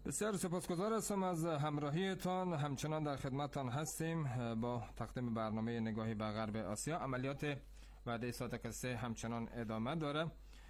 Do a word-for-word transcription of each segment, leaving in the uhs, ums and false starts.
بسیار سپاسگزار هستم از همراهیتان. همچنان در خدمتتان هستیم با تقدیم برنامه نگاهی به غرب آسیا. عملیات وعده صادق سه همچنان ادامه داره.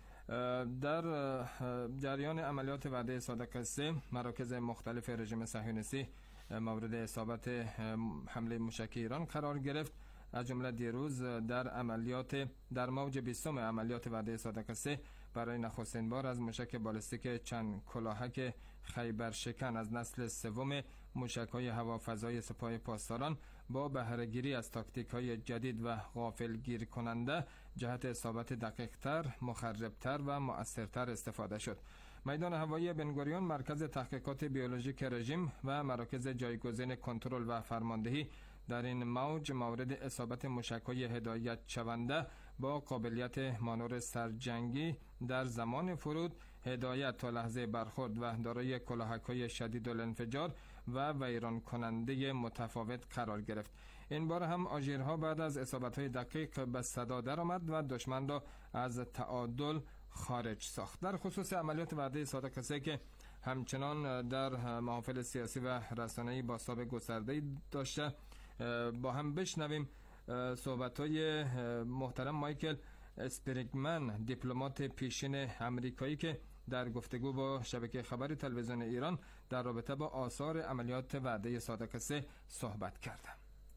در جریان عملیات وعده صادق سه مراکز مختلف رژیم صهیونیستی مورد اصابت حمله موشکی ایران قرار گرفت. از جمله دیروز در عملیات در موج بیستم عملیات وعده صادق سه برای نخستین بار از موشک بالستیک چند کلاهک خیبر شکن از نسل سوم موشک‌های هوافضای سپاه پاسداران با بهره‌گیری از تاکتیک‌های جدید و غافلگیر کننده جهت اصابت دقیق‌تر، مخرب‌تر و مؤثرتر استفاده شد. میدان هوایی بنگوریون، مرکز تحقیقات بیولوژیک رژیم و مراکز جایگزین کنترل و فرماندهی در این موج مورد اصابت موشک‌های هدایت شونده با قابلیت مانور سرجنگی در زمان فرود، هدایت تا لحظه برخورد و دارای کلاهک‌های شدید الانفجار و ویران کننده متفاوت قرار گرفت. این بار هم آژیرها بعد از اصابت‌های دقیق به صدا درآمد و دشمن را از تعادل خارج ساخت. در خصوص عملیات وعده صادق سه که همچنان در محافل سیاسی و رسانه‌ای بازتاب گسترده‌ای داشته، با هم بشنویم صحبت‌های محترم مایکل اسپریگمن، دیپلمات پیشین آمریکایی که در گفتگو با شبکه خبری تلویزیون ایران در رابطه با آثار عملیات وعده صادق سه صحبت کرد.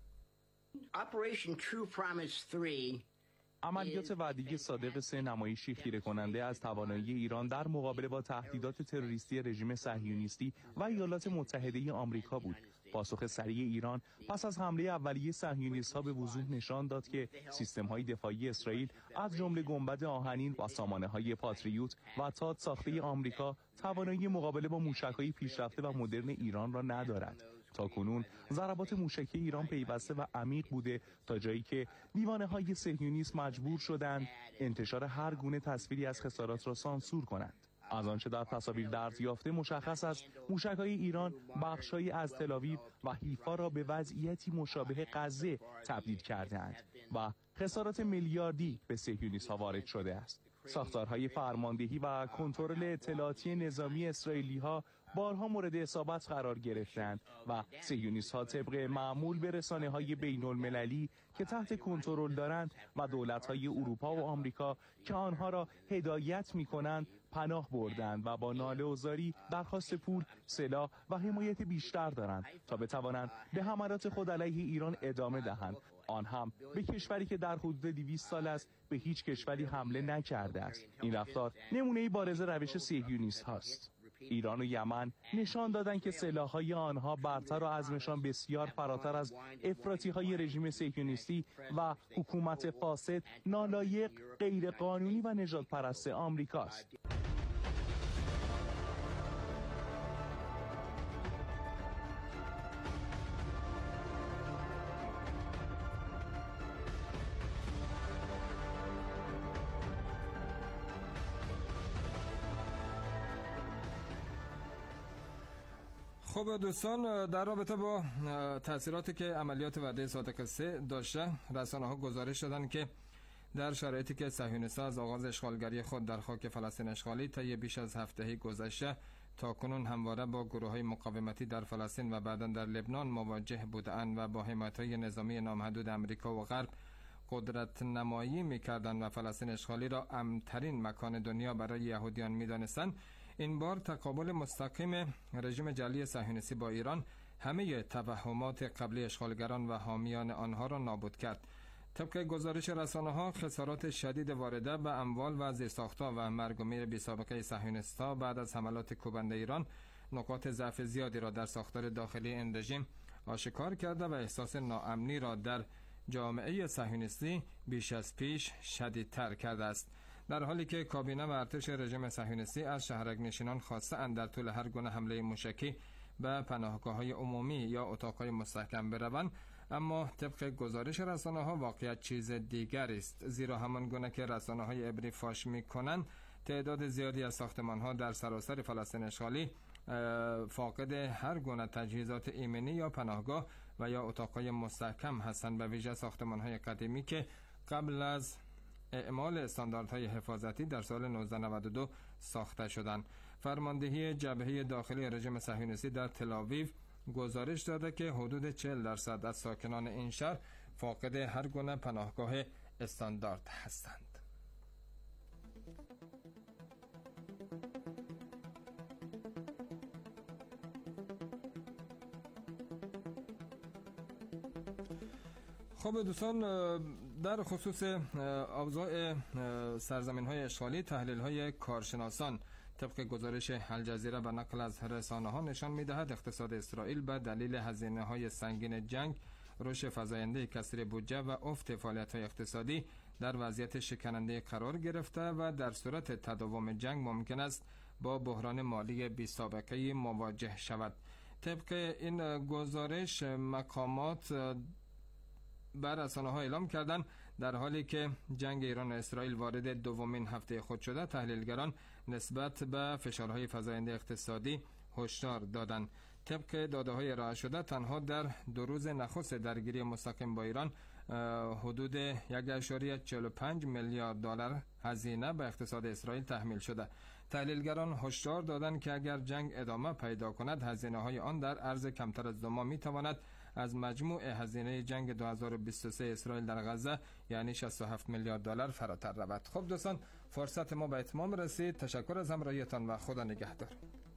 Operation True Promise three عملیات وعده صادق سه نمایشی خیره کننده از توانایی ایران در مقابله با تهدیدات تروریستی رژیم صهیونیستی و ایالات متحده آمریکا بود. پاسخ سریع ایران پس از حمله اولیه صهیونیست‌ها به وضوح نشان داد که سیستم‌های دفاعی اسرائیل از جمله گنبد آهنین و سامانه‌های پاتریوت و تاد ساخته آمریکا توانایی مقابله با موشک‌های پیشرفته و مدرن ایران را ندارد. تاکنون ضربات موشکی ایران پیوسته و عمیق بوده تا جایی که دیوانه‌های صهیونیست مجبور شدند انتشار هر گونه تصویری از خسارات را سانسور کنند. از آنچه در تصاویر درز یافته مشخص است موشک‌های ایران بخش‌هایی از تل‌آویو و حیفا را به وضعیتی مشابه غزه تبدیل کرده‌اند و خسارات میلیاردی به صهیونیست‌ها وارد شده است. ساختارهای فرماندهی و کنترل اطلاعاتی نظامی اسرائیلی‌ها بارها مورد اصابت قرار گرفتند و صهیونیست‌ها طبق معمول به رسانه‌های بین‌المللی که تحت کنترل دارند و دولت‌های اروپا و آمریکا که آنها را هدایت می‌کنند پناه بردند و با ناله‌عذاری درخواست پول، سلاح و حمایت بیشتر دارند تا بتوانند به حملات خود علیه ایران ادامه دهند، آن هم به کشوری که در حدود دویست سال است به هیچ کشوری حمله نکرده است. این رفتار نمونه‌ای بارز روش صهیونیست هاست. ایران و یمن نشان دادند که سلاح‌های آنها برتر و عزمشان بسیار فراتر از افراطی‌های رژیم صهیونیستی و حکومت فاسد، نالایق، غیرقانونی و نژاد پرست آمریکاست. خب دوستان، در رابطه با تأثیراتی که عملیات وعده صادق سه داشته، رسانه‌ها گزارش دادند که در شرایطی که صهیونیست‌ها از آغاز اشغالگری خود در خاک فلسطین اشغالی طی بیش از هفته‌ای گذشته تاکنون همواره با گروه‌های مقاومتی در فلسطین و بعداً در لبنان مواجه بودند و با حمایت‌های نظامی نامحدود امریکا و غرب قدرت نمایی می‌کردند و فلسطین اشغالی را امن‌ترین مکان دنیا برای یهودیان می‌دانستند، این بار تقابل مستقیم رژیم جعلی صهیونیستی با ایران همه توهمات قبلی اشغالگران و حامیان آنها را نابود کرد. طبق گزارش رسانه‌ها، خسارات شدید وارده به اموال و زیرساخت‌ها و مرگ و میر بی‌سابقه صهیونیست‌ها بعد از حملات کوبنده ایران نقاط ضعف زیادی را در ساختار داخلی این رژیم آشکار کرده و احساس ناامنی را در جامعه صهیونیستی بیش از پیش شدیدتر کرده است. در حالی که کابینه و ارتش رژیم صهیونیستی از شهرک‌نشینان خواسته اند در طول هر گونه حمله موشکی به پناهگاه‌های عمومی یا اتاق‌های مستحکم بروند، اما طبق گزارش رسانه‌ها واقعیت چیز دیگری است، زیرا همان گونه که رسانه‌های عبری فاش می‌کنند تعداد زیادی از ساختمان‌ها در سراسر فلسطین اشغالی فاقد هر گونه تجهیزات ایمنی یا پناهگاه و یا اتاق‌های مستحکم هستند، به ویژه ساختمان‌های قدیمی که قبل از اعمال استانداردهای حفاظتی در سال نوزده نود و دو ساخته شدند. فرماندهی جبهه داخلی رژیم صهیونیستی در تل‌آویو گزارش داده که حدود چهل درصد از ساکنان این شهر فاقد هر گونه پناهگاه استاندارد هستند. خب دوستان، در خصوص اوضاع سرزمین‌های اشغالی تحلیل‌های کارشناسان طبق گزارش الجزیره به نقل از رسانه‌ها نشان می‌دهد اقتصاد اسرائیل به دلیل هزینه‌های سنگین جنگ، رشد فزاینده کسری بودجه و افت فعالیت‌های اقتصادی در وضعیت شکننده قرار گرفته و در صورت تداوم جنگ ممکن است با بحران مالی بی‌سابقه‌ای مواجه شود. طبق این گزارش مقامات بر رسانه‌ها اعلام کردند در حالی که جنگ ایران و اسرائیل وارد دومین هفته خود شده، تحلیلگران نسبت به فشارهای فزاینده اقتصادی هشدار دادند. طبق داده‌های ارائه شده تنها در دو روز نخست درگیری مستقیم با ایران حدود یک ممیز چهل و پنج میلیارد دلار هزینه به اقتصاد اسرائیل تحمیل شده. تحلیلگران هشدار دادند که اگر جنگ ادامه پیدا کند، هزینه‌های آن در عرض کمتر از دو ماه می‌تواند از مجموع هزینه جنگ دو هزار و بیست و سه اسرائیل در غزه یعنی شصت و هفت میلیارد دلار فراتر رود. خب دوستان، فرصت ما به اتمام رسید. تشکر از همراهیتان و خدا نگهدار.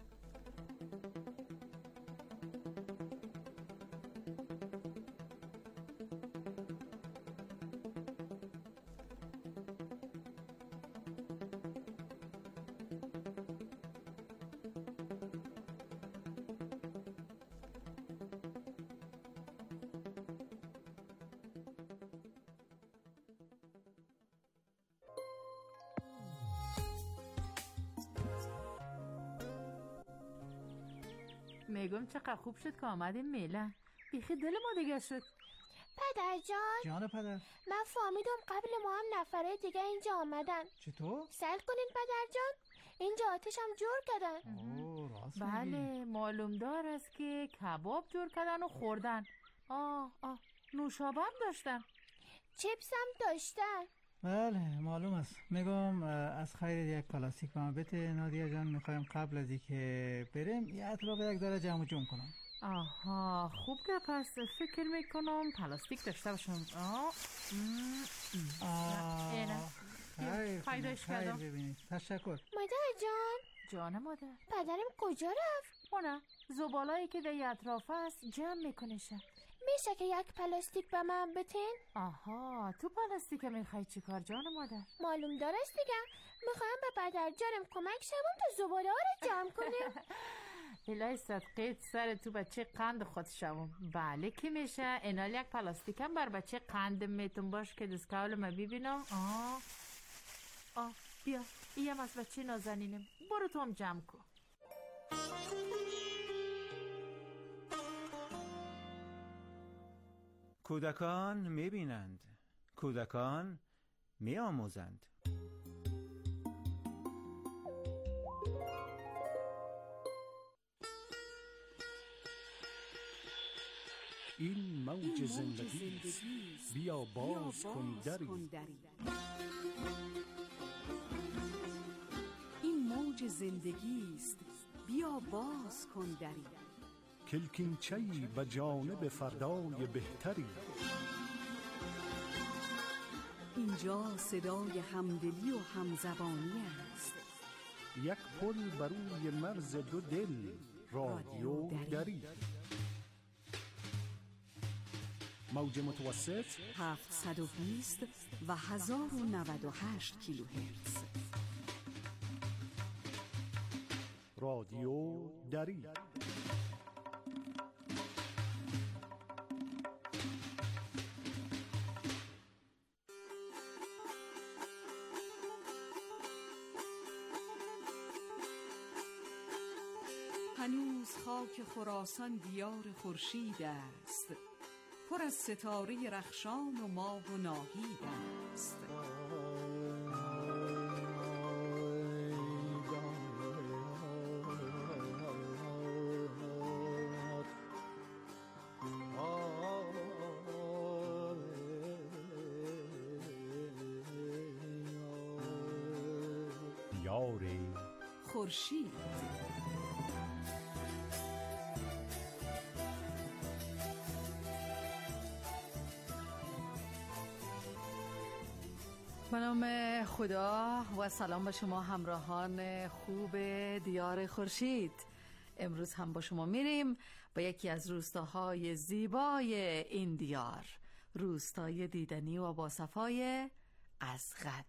میگم چقدر خوب شد که آمدیم میلان. بیخی دل ما دیگه شد. پدر جان جان پدر، من فهمیدم قبل ما هم نفره دیگه اینجا آمدن. چطور؟ سر کنین پدر جان، اینجا آتش هم جور کردن. اوه راست میگی. بله معلوم دار است که کباب جور کردن و خوردن. آه آه نوشابه هم داشتن. چیپس هم داشتن. بله معلوم است. میگم از خیر یک پلاستیک به ما بده نادیا جان. میخوایم قبل از اینکه بریم یه اطراف یک ذره جمع جمع کنم. آها خوب که پس فکر میکنم پلاستیک داشته باشم. آه آه اینه خیر پیداش کردم. ببینید. تشکر مادر جان، جان مادر. پدرم کجا رفت؟ اونه زبالایی که در اطراف است جمع میکنه شد. میشه که یک پلاستیک به من بتین؟ آها تو پلاستیک میخوای چی کار جان مادر؟ معلوم دار است دیگه. میخوایم به پدر جانم کمک شوم تا زباله ها رو جمع کنیم. الهی صدقیت سر تو بچه قند خود شوم. بله که میشه. اینال یک پلاستیک هم بر بچه قند میتون باش که دستکاول ما ببینم. آه آه بیا ایم از بچه نازنینم. برو تو هم جمع کن. کودکان میبینند، کودکان میآموزند. این موج زندگی است، بیا باز کن دری. این موج زندگی است، بیا باز کن دری. کلکینچه‌ای به جانب فردای بهتری. اینجا صدای همدلی و همزبانی است. یک پل بر روی مرز دو دل، رادیو دری. موج متوسط هفتصد و بیست و هزار و نود و هشت کیلوهرتز. رادیو دری. هنوز خاک خراسان دیار خورشید است، پر از ستاره رخشان و ماه و ناهید است. دیار خورشید. به نام خدا و سلام به شما همراهان خوب دیار خورشید. امروز هم با شما میریم به یکی از روستاهای زیبای این دیار، روستای دیدنی و باصفای ازغد.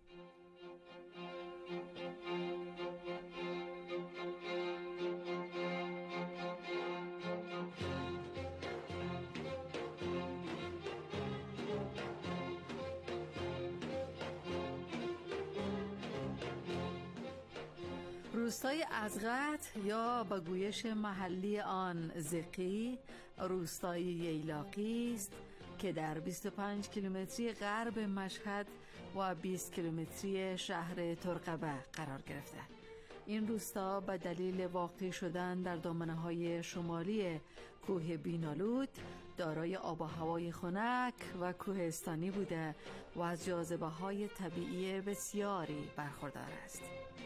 روستای ازغد یا به گویش محلی آن زقی، روستای ییلاقی است که در بیست و پنج کیلومتری غرب مشهد و بیست کیلومتری شهر ترقبه قرار گرفته. این روستا به دلیل واقع شدن در دامنه‌های شمالی کوه بینالود دارای آب و هوای خنک و کوهستانی بوده و از جاذبه‌های طبیعی بسیاری برخوردار است.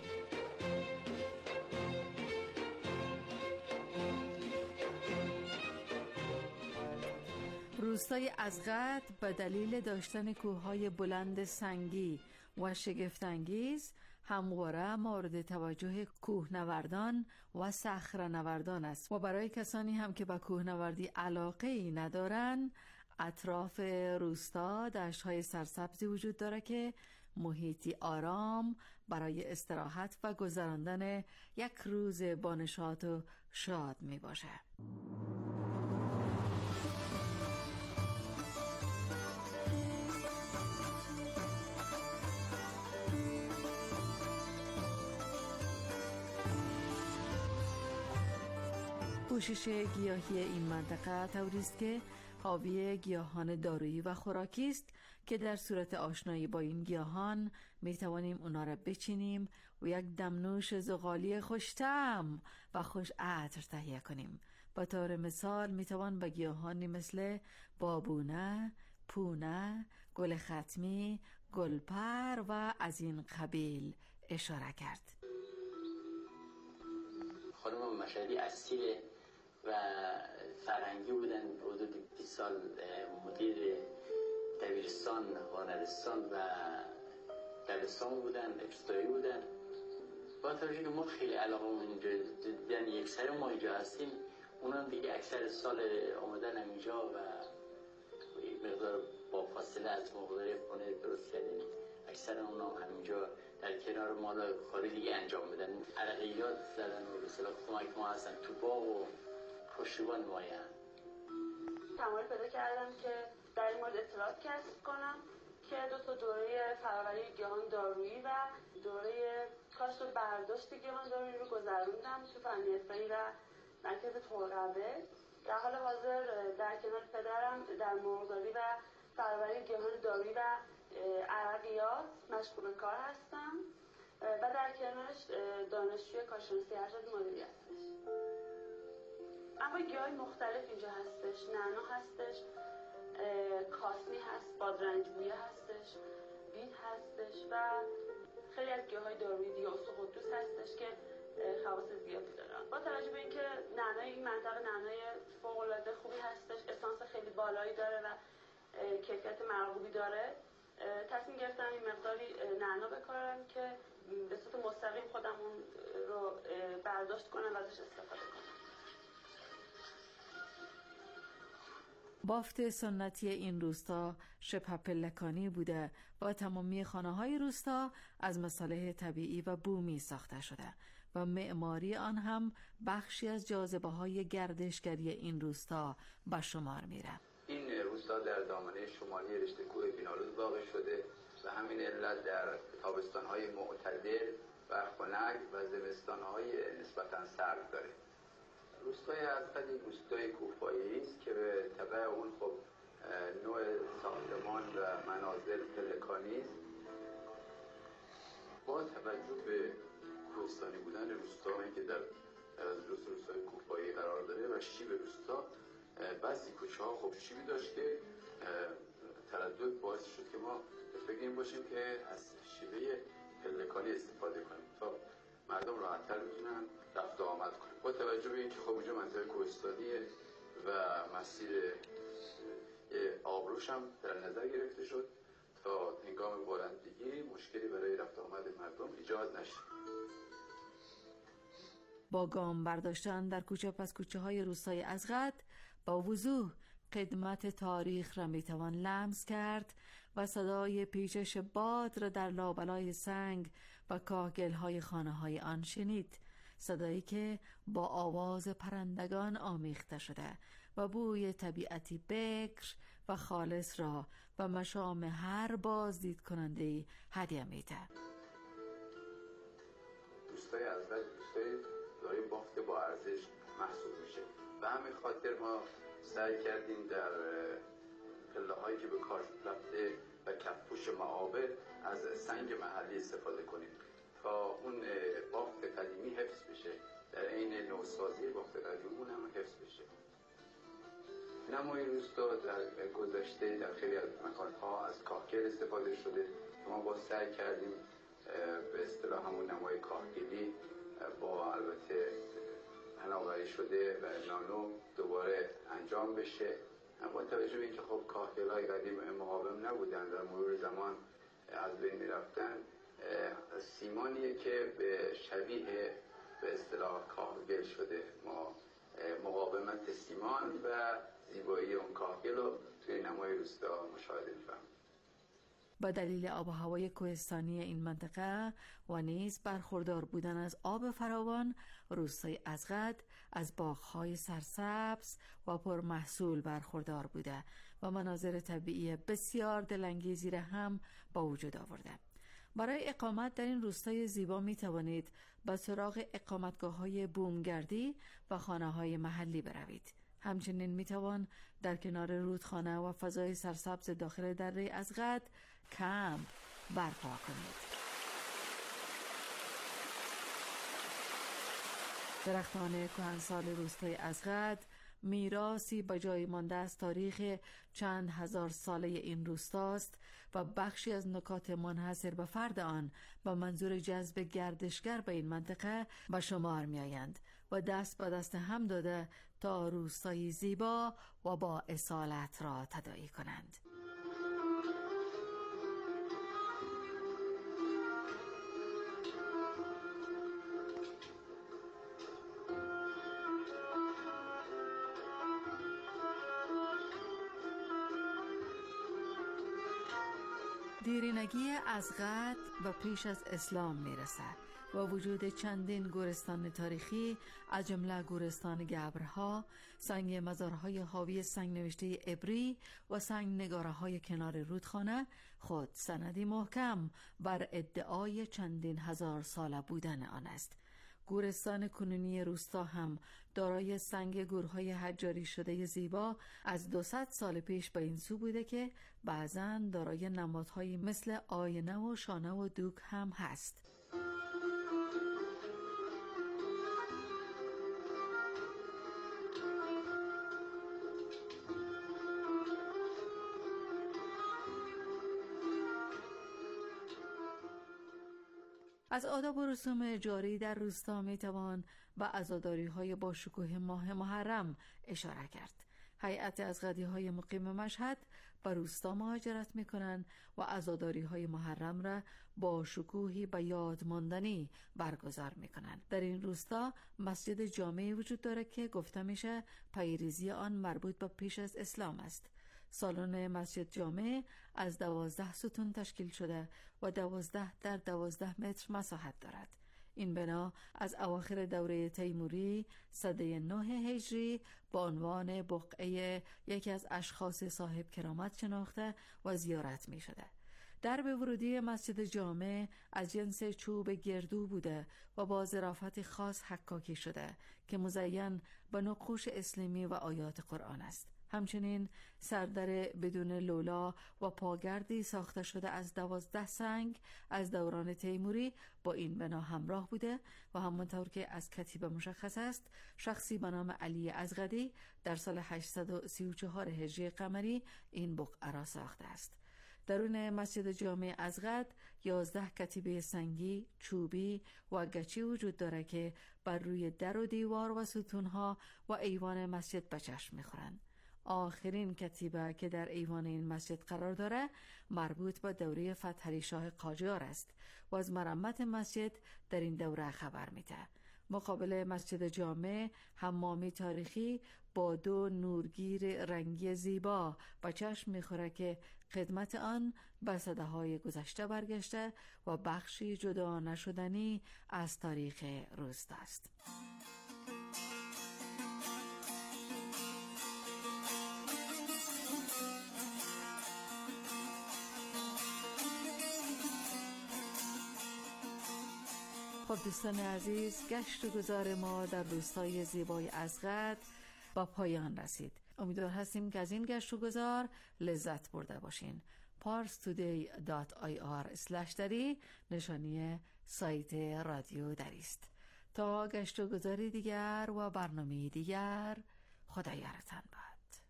روستای ازغد به دلیل داشتن کوههای بلند سنگی و شگفت‌انگیز همواره مورد توجه کوهنوردان و صخره‌نوردان است و برای کسانی هم که به کوهنوردی علاقه‌ای ندارند، اطراف روستا دشت‌های سرسبزی وجود دارد که محیطی آرام برای استراحت و گذراندن یک روز بانشاط و شاد می باشد. پوشش گیاهی این منطقه طوری است که حاوی گیاهان دارویی و خوراکی است که در صورت آشنایی با این گیاهان می توانیم اونا را بچینیم و یک دمنوش زغالی خوش‌طعم و خوش عطر تهیه کنیم. به طور مثال می توان به گیاهانی مثل بابونه، پونه، گل ختمی، گلپر و از این قبیل اشاره کرد. خانم مشهدی اصیل و فرنگی بودن، حدود بیست سال مدیر دبیرستان، هنرستان و دبستان بودن، ابتدایی بودن. با توجه که ما خیلی علاقه اینجا دیدن یک سر ما اینجا هستیم، اونا دیگه اکثر سال آمدن اینجا و یک مقدار با فاصله از مقدار خونه درست کردیم. اکثر اونا همینجا در کنار مالا کاری دیگه انجام بدن، عرقیات زدن و به اصطلاح کمک ما هستن تو باغ و پشتیبان مایه. تمایل پیدا کردم که در این مورد اطلاعات کسب کنم که دو تا دوره فراوری گیاهان دارویی و دوره کاشت و برداشت گیاهان دارویی رو گذروندم تو فنی‌فرایی و مرکز ترقبه. در حال حاضر در کنار پدرم در مرغداری و فراوری گیاهان دارویی و عرقیات مشغول کار هستم و در کنارش دانشجوی کارشناسی ارشد مدیریت هستش. اما گیاهای مختلف اینجا هستش، نعنا هستش، کاسنی هست، بادرنج‌بویه هستش، بید هستش و خیلی از گیاهای دارویی دیگه، اسطقدوس هستش که خواص زیادی دارن. با توجه به اینکه نعنای این منطقه نعنای فوق‌العاده خوبی هستش، اسانس خیلی بالایی داره و کیفیت مرغوبی داره، تصمیم گرفتم این مقداری نعنا بکارم که به صورت مستقیم خودم اون رو برداشت کنم و ازش استفاده کنم. بافت سنتی این روستا شبه پلکانی بوده و تمامی خانه‌های روستا از مصالح طبیعی و بومی ساخته شده و معماری آن هم بخشی از جاذبه‌های گردشگری این روستا به شمار میره. این روستا در دامنه شمالی رشته کوه بینالود واقع شده و همین علت در تابستان‌های معتدل و خنک و زمستان‌های نسبتاً سرد داره. روستای ازغد یک روستای کوهپایه‌ای است که به تبع اون خب نوع ساختمان و منازل پلکانی است. با توجه به کوهستانی بودن روستا که در جزو روستای کوهپایه‌ای قرار داره و شیب روستا، بعضی کوچه‌ها خب شیبی داشت که تردد باعث شد که ما به فکر این باشیم که از شیوه پلکانی مکانی استفاده کنیم تا مردم راحت‌تر بتونن رفت و آمد کنن. با توجه به اینکه خب اینجا منطقه کوهستانیه و مسیر آبروش هم در نظر گرفته شد تا هنگام بارندگی مشکلی برای رفت و آمد مردم ایجاد نشه. با گام برداشتن در کوچه پس کوچه های روستای ازغد با وضوح قدمت تاریخ را میتوان لمس کرد و صدای پیچش باد را در لابلای سنگ و کاهگل های خانه های آن شنید، صدایی که با آواز پرندگان آمیخته شده و بوی طبیعتی بکر و خالص را و مشام هر بازدید کننده هدیه میده. روستای ازغد روستای دارای بافت با ارزش محسوب میشه و همین خاطر ما سعی کردیم در پله هایی که به کار رفته و کفپوش معابر از سنگ محلی استفاده کنیم تا اون بافت قدیمی حفظ بشه، در عین نوسازی بافت قدیمی اون هم حفظ بشه. نمای روستا در گذشته در خیلی از مکان‌ها از کاهگل استفاده شده که ما با سعی کردیم به اصطلاح همون نمای کاهگلی با البته بناوری شده و نانو دوباره انجام بشه. با توجه به اینکه خب کاهگل‌های قدیم مقاوم نبودن، در مرور زمان از بین می‌رفتن، سیمانیه که به شبیه به اصطلاح کاهگل شده. ما مقاومت سیمان و زیبایی اون کاهگل رو توی نمای روستا مشاهده می‌فهمیم. با دلیل آب و هوای کوهستانی این منطقه و نیز برخوردار بودن از آب فراوان، روستای ازغد از باغ‌های سرسبز و پرمحصول برخوردار بوده و مناظر طبیعی بسیار دلانگیزی را هم با وجود آورده. برای اقامت در این روستای زیبا می توانید به سراغ اقامتگاه‌های بومگردی و خانه‌های محلی بروید. همچنین می توان در کنار رودخانه و فضای سرسبز داخل دره ازغد کمپ برپا کنید. درختان کهنسال روستای ازغد میراثی به جای مانده از تاریخ چند هزار ساله این روستاست و بخشی از نکات منحصر به فرد آن با منظور جذب گردشگر به این منطقه به شمار می آیند و دست به دست هم داده تا روستایی زیبا و با اصالت را تداعی کنند. دیرینگی ازغد و پیش از اسلام میرسه و وجود چندین گورستان تاریخی از جمله گورستان گبرها، سنگ مزارهای حاوی سنگ نوشته عبری و سنگ نگاره های کنار رودخانه خود سندی محکم بر ادعای چندین هزار ساله بودن آن است. گورستان کنونی روستا هم دارای سنگ گورهای حجاری شده زیبا از دوصد سال پیش به این سو بوده که بعضاً دارای نمادهایی مثل آینه و شانه و دوک هم هست. از آداب و رسوم جاری در روستا می توان به عزاداری های با شکوه ماه محرم اشاره کرد. هیئت ازغدی های مقیم مشهد به روستا مهاجرت می کنند و عزاداری های محرم را با شکوهی به یاد ماندنی برگزار می کنند. در این روستا مسجد جامعی وجود دارد که گفته میشه پیریزی آن مربوط به پیش از اسلام است. سالن مسجد جامع از دوازده ستون تشکیل شده و دوازده در دوازده متر مساحت دارد. این بنا از اواخر دوره تیموری سده نه هجری با عنوان بقعه یکی از اشخاص صاحب کرامت شناخته و زیارت می شده. درب ورودی مسجد جامع از جنس چوب گردو بوده و با ظرافت خاص حکاکی شده که مزین به نقوش اسلامی و آیات قرآن است. همچنین سردر بدون لولا و پاگردی ساخته شده از دوازده سنگ از دوران تیموری با این بنا همراه بوده و همانطور که از کتیبه مشخص است شخصی به نام علی ازغدی در سال هشتصد و سی و چهار هجری قمری این بقعه را ساخته است. درون مسجد جامع ازغد یازده کتیبه سنگی، چوبی و گچی وجود داره که بر روی در و دیوار و ستونها و ایوان مسجد به چشم میخورند. آخرین کتیبه که در ایوان این مسجد قرار داره مربوط به دوره فتح علی شاه قاجار است و از مرمت مسجد در این دوره خبر میده. مقابل مسجد جامع حمامی تاریخی با دو نورگیر رنگی زیبا به چشم میخوره که خدمت آن به سده‌های گذشته برگشته و بخشی جدا نشدنی از تاریخ روستا است. خب دوستان عزیز، گشت و گذار ما در روستای زیبای ازغد با پایان رسید. امیدوار هستیم که از این گشت و گذار لذت برده باشین. پارس تودی دات آی آر اسلش دری نشانی سایت رادیو دری است. تا گشت و گذاری دیگر و برنامه دیگر، خدا یارتان باد.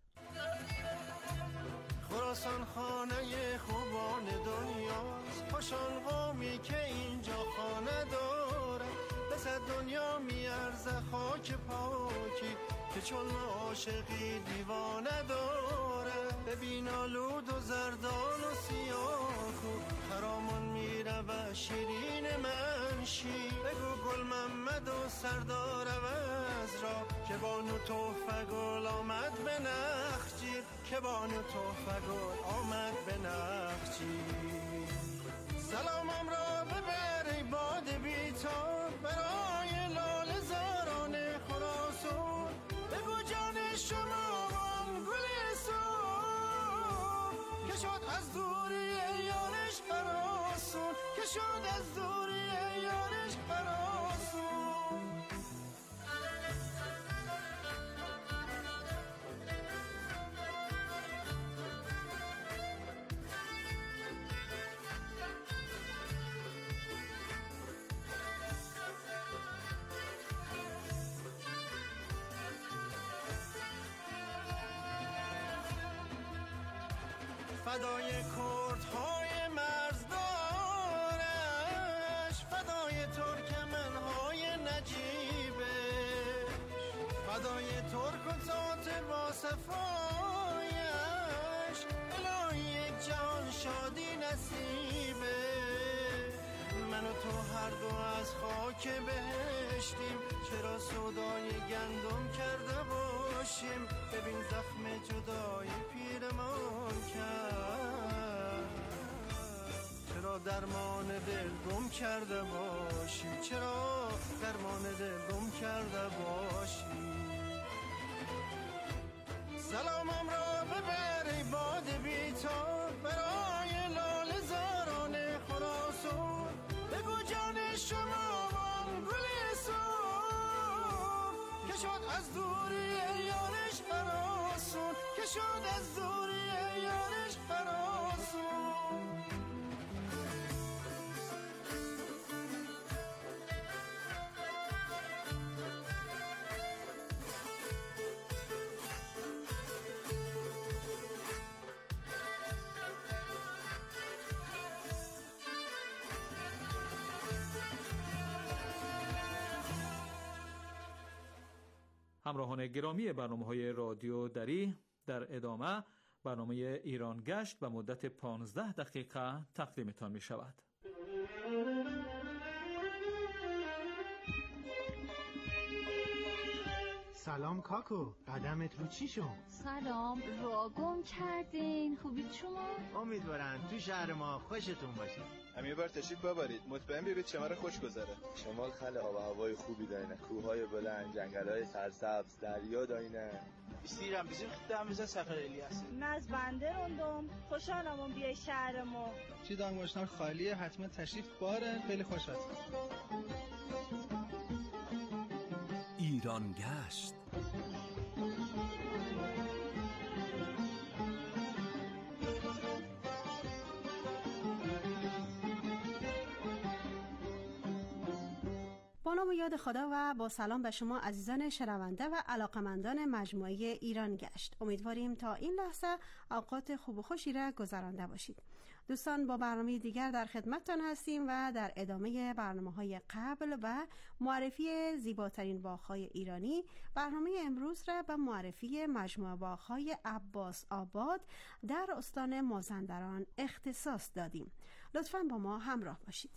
خراسان خانه خوبان دنیاست، خوشان قومی که اینجا خانه داره. بسد دنیا میارزه خاک پاکی که چون عاشقی دیوانه داره. ببین آلود و زردان و سیاه و خرامان میره و شیرین منشی. بگو گل محمد و سردار عوض را که بانو توفه گل آمد به نخجیر، که بانو توفه گل آمد به نخجیر. سلامم را ببر ای باد بیتاب برای لاله زاران خراسان. بگو جان شما آن گل سرخ که شد از دوری یارش خراسان، که شد از دوری یارش خراسان. فدای کردهای مرزدارش، فدای ترکمنهای نجیبش، فدای ترک و تات با صفایش. الهی یک جهان شادی نصیبه. من و تو هر دو از خاک بهشتیم، چرا سودای گندم کرده باشیم. ببین زخم جدای پیرمان کرد، چرا درمان دل گم کرده باشیم، چرا درمان دل گم کرده باشیم. سلامم را ببر ای باد بیتاب برای لاله زاران خراسان. بگو جان شما آن گل سرخ که شد از دوری یارش خراسان، که شد از دوری یارش خراسان. همراهان گرامی برنامه‌های رادیو دری، در ادامه برنامه ایران گشت به مدت پانزده دقیقه تقدیمتان می شود. سلام کاکو، قدمت رو چی شد؟ سلام، را گم کردین. خوبید شما؟ امیدوارم تو شهر ما خوشتون باشه. همین بار تشریف ببرید، مطمئن بیایید شمال خوش گذره. شمال خیلی آب و هوای خوبی داره، کوههای بلند، جنگل‌های سرسبز، دریا داینه. بسیرم بسیر خدام بزن سفر الیاس. من از بنده روندم، خوشحالم بیای شهر ما. چی دانگوشنار خالیه، حتما تشریف باره، خیلی خوش هستم. ایران گشت. با نام و یاد خدا و با سلام به شما عزیزان شنونده و علاقمندان مجموعه ایران گشت. امیدواریم تا این لحظه اوقات خوب و خوشی را گذرانده باشید. دوستان با برنامه دیگر در خدمتتان هستیم و در ادامه برنامه‌های قبل و معرفی زیباترین باغ‌های ایرانی، برنامه امروز را به معرفی مجموعه باغ‌های عباس آباد در استان مازندران اختصاص دادیم. لطفاً با ما همراه باشید.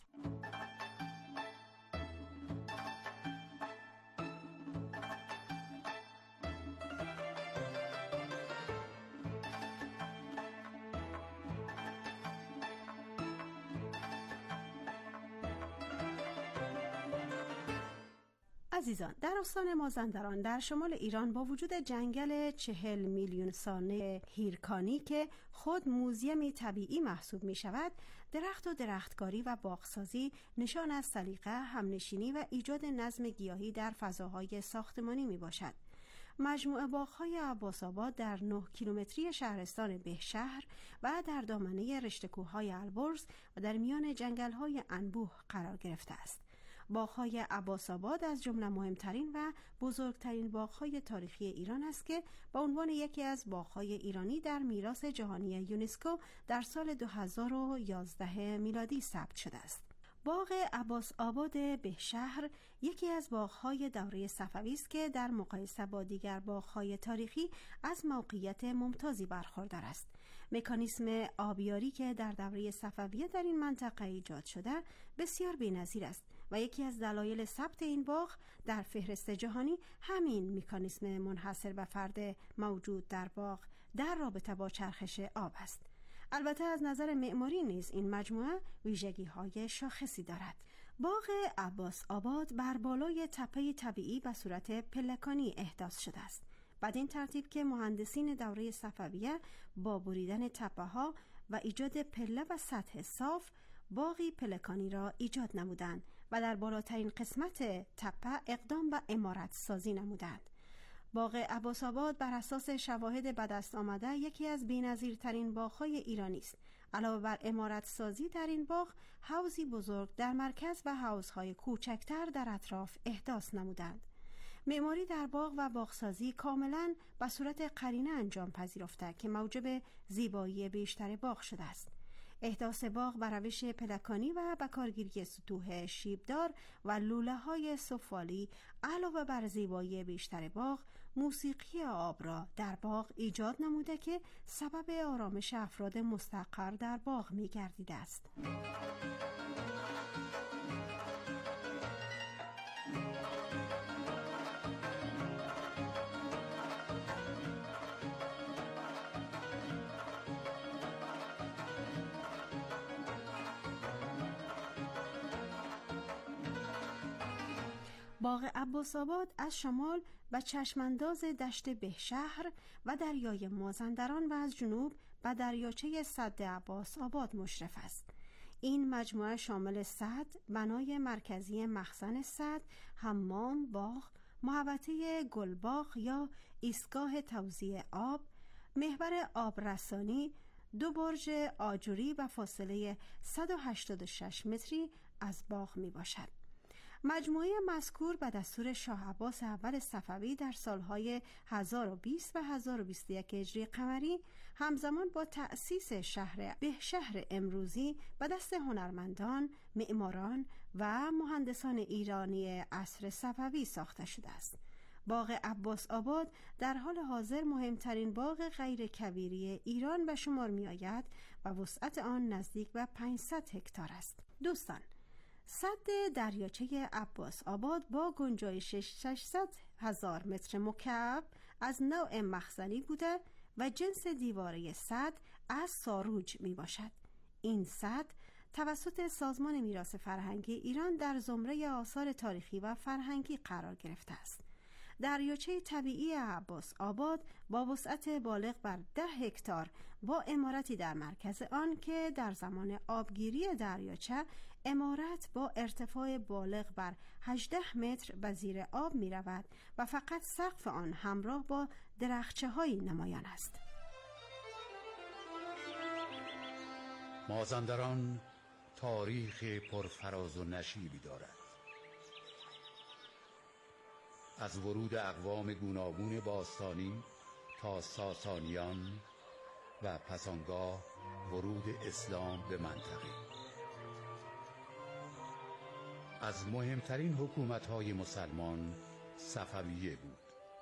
عزیزان، در استان مازندران در شمال ایران با وجود جنگل چهل میلیون سانه هیرکانی که خود موزیمی طبیعی محسوب می شود، درخت و درختکاری و باغسازی نشان از سلیقه، همنشینی و ایجاد نظم گیاهی در فضاهای ساختمانی می باشد. مجموعه باغ‌های عباس آباد در نه کیلومتری شهرستان بهشهر و در دامنه رشته کوه‌های البرز و در میان جنگل‌های انبوه قرار گرفته است. باغ‌های عباس آباد از جمله مهمترین و بزرگترین باغ‌های تاریخی ایران است که با عنوان یکی از باغ‌های ایرانی در میراث جهانی یونسکو در سال دو هزار و یازده میلادی ثبت شده است. باغ عباس آباد بهشهر یکی از باغ‌های دوره صفوی است که در مقایسه با دیگر باغ‌های تاریخی از موقعیت ممتازی برخوردار است. مکانیسم آبیاری که در دوره صفویه در این منطقه ایجاد شده بسیار بی‌نظیر است و یکی از دلایل ثبت این باغ در فهرست جهانی همین مکانیسم منحصر به فرد موجود در باغ در رابطه با چرخش آب است. البته از نظر معماری نیز این مجموعه ویژگی‌های شاخصی دارد. باغ عباس آباد بر بالای تپه طبیعی به صورت پلکانی احداث شده است. بدین ترتیب که مهندسین دوره صفویه با بریدن تپه‌ها و ایجاد پله و سطح صاف باغی پلکانی را ایجاد نمودند و در بالاترین قسمت تپه اقدام به عمارت سازی نمودند. باغ عباس آباد بر اساس شواهد به دست آمده یکی از بی‌نظیرترین باغ‌های ایرانی است. علاوه بر عمارت سازی در این باغ، حوضی بزرگ در مرکز و حوض‌های کوچکتر در اطراف احداث نمودند. معماری در باغ و باغسازی کاملاً به صورت قرینه انجام پذیرفته که موجب زیبایی بیشتر باغ شده است. احداث باغ بر روش پلکانی و به کارگیری سطوح شیبدار و لوله‌های سفالی علاوه بر زیبایی بیشتر باغ، موسیقی آب را در باغ ایجاد نموده که سبب آرامش افراد مستقر در باغ می‌گردیده است. باغ عباس آباد از شمال به چشمانداز دشت بهشهر و دریای مازندران و از جنوب به دریاچه سد عباس آباد مشرف است. این مجموعه شامل سد، بنای مرکزی مخزن سد، حمام باغ، محوطه گلباغ یا ایستگاه توزیع آب، محور آبرسانی، دو برج آجوری و فاصله صد و هشتاد و شش متری از باغ می باشد. مجموعه مذکور به دستور شاه عباس اول صفوی در سالهای هزار و بیست و هزار و بیست و یک هجری قمری همزمان با تأسیس شهر بهشهر امروزی به دست هنرمندان، معماران و مهندسان ایرانی عصر صفوی ساخته شده است. باغ عباس آباد در حال حاضر مهمترین باغ غیر کویری ایران به شمار می آید و وسعت آن نزدیک به پانصد هکتار است. دوستان، سد دریاچه عباس آباد با گنجایش ششصد هزار متر مکعب از نوع مخزنی بوده و جنس دیواره سد از ساروج می باشد. این سد توسط سازمان میراث فرهنگی ایران در زمره آثار تاریخی و فرهنگی قرار گرفته است. دریاچه طبیعی عباس آباد با وسعت بالغ بر ده هکتار با عمارتی در مرکز آن که در زمان آبگیری دریاچه عمارت با ارتفاع بالغ بر هجده متر به زیر آب می رود و فقط سقف آن همراه با درختچه های نمایان است. مازندران تاریخ پرفراز و نشیبی دارد. از ورود اقوام گوناگون باستانی تا ساسانیان، و پس آنگاه ورود اسلام به منطقه. از مهمترین حکومت‌های مسلمان صفویه بود.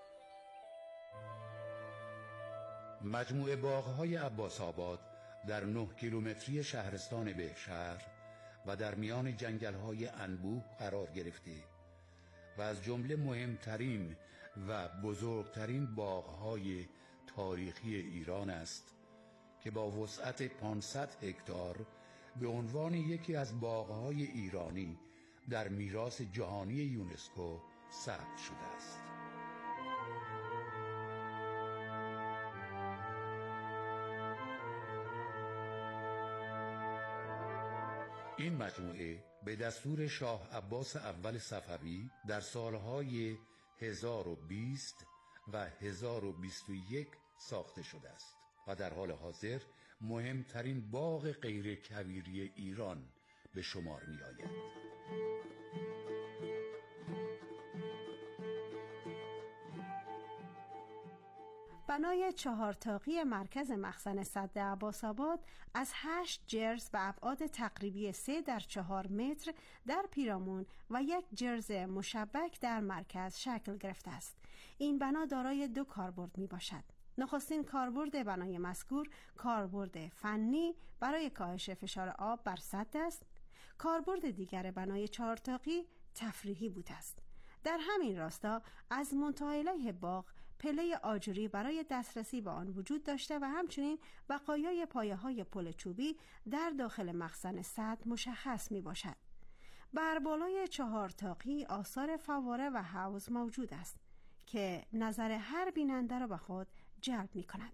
مجموعه باغ‌های عباس آباد در نه کیلومتری شهرستان بهشهر و در میان جنگل‌های انبوه قرار گرفته و از جمله مهمترین و بزرگترین باغ‌های تاریخی ایران است که با وسعت پانصد هکتار به عنوان یکی از باغ‌های ایرانی در میراث جهانی یونسکو ثبت شده است. این مجموعه به دستور شاه عباس اول صفوی در سالهای هزار و بیست و هزار و بیست و یک ساخته شده است و در حال حاضر مهمترین باغ غیر کویری ایران به شمار می آید. بنای چهارتاقی مرکز مخزن سد عباس آباد از هشت جرز به ابعاد تقریبی سه در چهار متر در پیرامون و یک جرز مشبک در مرکز شکل گرفته است. این بنا دارای دو کاربرد می باشد. نخستین کاربرد بنای مذکور کاربرد فنی برای کاهش فشار آب بر سد است. کاربرد دیگر بنای چهارتاقی تفریحی بوده است. در همین راستا از منتهای الیه باغ پله آجوری برای دسترسی به آن وجود داشته و همچنین بقایای پایه‌های پل چوبی در داخل مخزن سد مشخص می باشد. بر بالای چهارتاقی آثار فواره و حوض موجود است که نظر هر بیننده را به خود جلب می کند.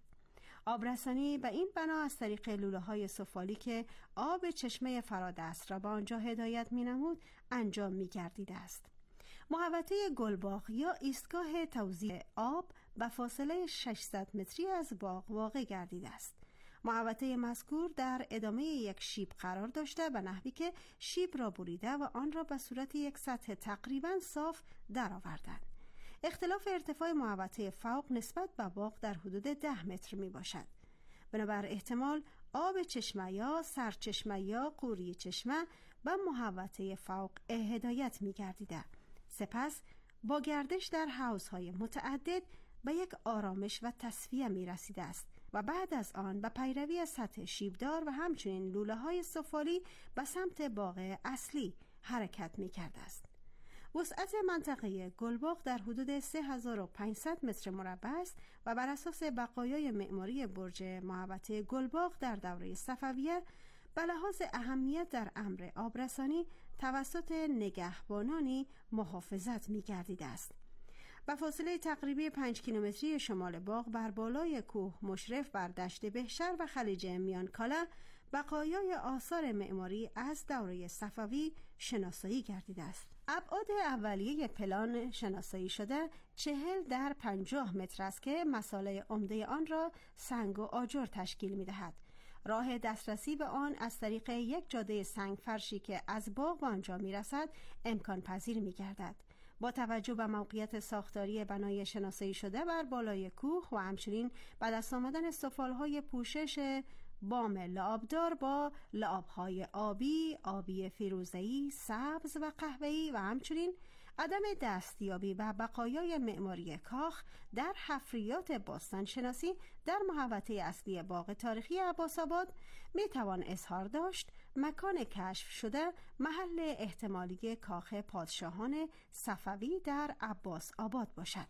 آبرسانی به این بنا از طریق لوله‌های سفالی که آب چشمه فرادست را به آنجا هدایت می نمود انجام می گردیده است. محوطه گلباغ یا ایستگاه توزیع آب به فاصله ششصد متری از باغ واقع گردیده است. محوطه مذکور در ادامه یک شیب قرار داشته به نحوی که شیب را بریده و آن را به صورت یک سطح تقریباً صاف درآوردند. اختلاف ارتفاع محوطه فوق نسبت به باغ در حدود ده متر می باشد. بنابر احتمال آب چشمه یا سرچشمه یا قوری چشمه به محوطه فوق هدایت می گردیده. سپس با گردش در حوضهای متعدد به یک آرامش و تصفیه می رسیده است و بعد از آن به پیروی از سطح شیبدار و همچنین لوله های سفالی به سمت باغ اصلی حرکت می کرده است. وسعت منطقه گلباغ در حدود سه هزار و پانصد متر مربع است و بر اساس بقایای معماری برج محوطه گلباغ در دوره صفویه به لحاظ اهمیت در امر آبرسانی توسط نگهبانانی محافظت می گردیده است. به فاصله تقریبی پنج کیلومتری شمال باغ بر بالای کوه مشرف بر دشت بهشهر و خلیج میانکاله بقایای آثار معماری از دوره صفوی شناسایی گردیده است. ابعاد اولیه پلان شناسایی شده چهل در پنجاه متر است که مساله عمده آن را سنگ و آجر تشکیل می دهد. راه دسترسی به آن از طریق یک جاده سنگ فرشی که از باغ به آنجا می رسد امکان پذیر می گردد. با توجه به موقعیت ساختاری بنای شناسایی شده بر بالای کوه و همچنین بعد از آمدن سفالهای پوشش بام لعابدار با لعابهای آبی، آبی فیروزه‌ای، سبز و قهوه‌ای و همچنین عدم دستیابی و بقایای معماری کاخ در حفریات باستان شناسی در محوطه اصلی باغ تاریخی عباس آباد می توان اظهار داشت مکان کشف شده محل احتمالی کاخ پادشاهان صفوی در عباس آباد باشد.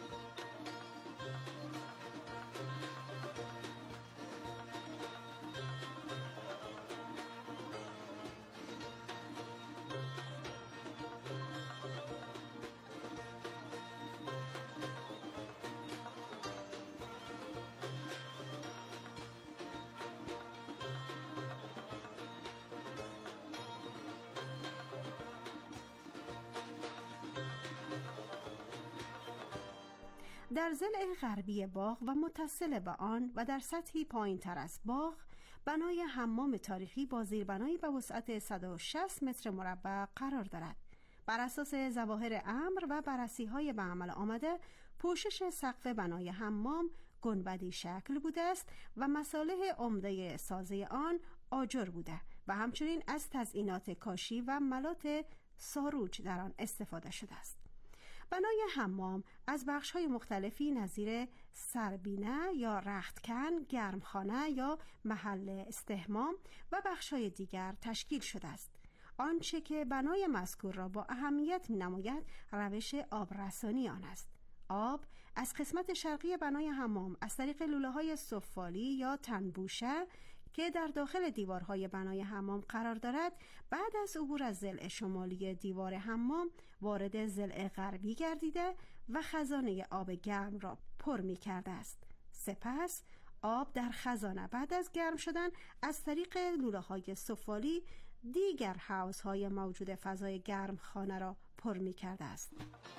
در ضلع غربی باغ و متصل به آن و در سطحی پایین تر از باغ بنای حمام تاریخی با زیربنایی به وسعت صد و شصت متر مربع قرار دارد. بر اساس ظواهر امر و بررسی‌های به عمل آمده پوشش سقف بنای حمام گنبدی شکل بوده است و مصالح عمده سازه آن آجر بوده و همچنین از تزئینات کاشی و ملات ساروج در آن استفاده شده است. بنای حمام از بخش‌های مختلفی نظیر سربینه یا رختکن، گرمخانه یا محل استحمام و بخش‌های دیگر تشکیل شده است. آنچه که بنای مذکور را با اهمیت می‌نماید روش آبرسانی آن است. آب از قسمت شرقی بنای حمام از طریق لوله‌های سفالی یا تنبوشه که در داخل دیوارهای بنای حمام قرار دارد، بعد از عبور از ضلع شمالی دیوار حمام وارد ضلع غربی گردیده و خزانه آب گرم را پر می کرده است. سپس آب در خزانه بعد از گرم شدن از طریق لوله‌های سفالی دیگر حوض‌های موجود فضای گرم خانه را پر می کرده است.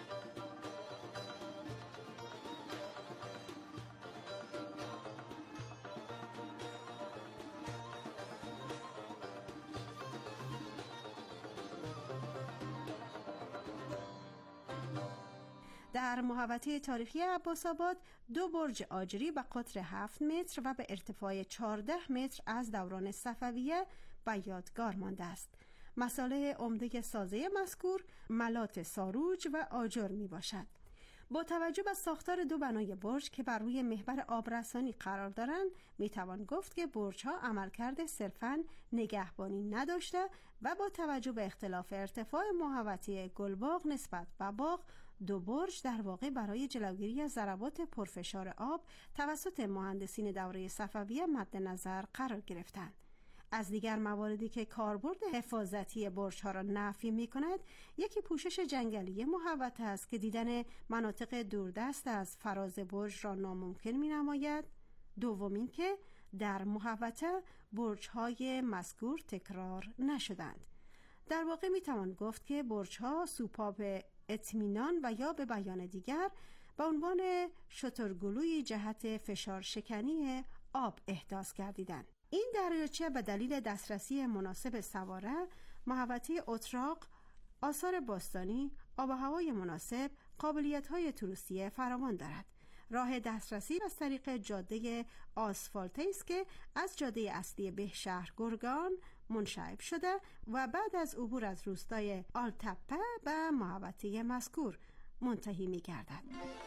در محوطه تاریخی عباس‌آباد دو برج آجری به قطر هفت متر و به ارتفاع چهارده متر از دوران صفویه به یادگار مانده است. مصالح عمده سازه مذکور ملات ساروج و آجر می باشد. با توجه به ساختار دو بنای برج که بر روی محور آبرسانی قرار دارند، می توان گفت که برج‌ها عملکرد صرفاً نگهبانی نداشته و با توجه به اختلاف ارتفاع محوطه گلباغ نسبت به باغ، دو برج در واقع برای جلوگیری از ضربات پرفشار آب توسط مهندسین دوره صفویه مد نظر قرار گرفتند. از دیگر مواردی که کاربرد حفاظتی برج‌ها را نفی می‌کند، یکی پوشش جنگلی محوطه است که دیدن مناطق دوردست از فراز برج را ناممکن می‌نماید. دومین که در محوطه برج‌های مذکور تکرار نشدند. در واقع می‌توان گفت که برج‌ها سوپاب اطمینان و یا به بیان دیگر به عنوان شترگلوی جهت فشار شکنی آب احداث گردیدند. این دریاچه به دلیل دسترسی مناسب سواره، محوطه اتراق، آثار باستانی، آب و هوای مناسب، قابلیت‌های توریستی فراوان دارد. راه دسترسی از طریق جاده آسفالتی است که از جاده اصلی بهشهر گرگان منشعب شده و بعد از عبور از روستای آلتپه به محوطه مذکور منتهی می‌گردد.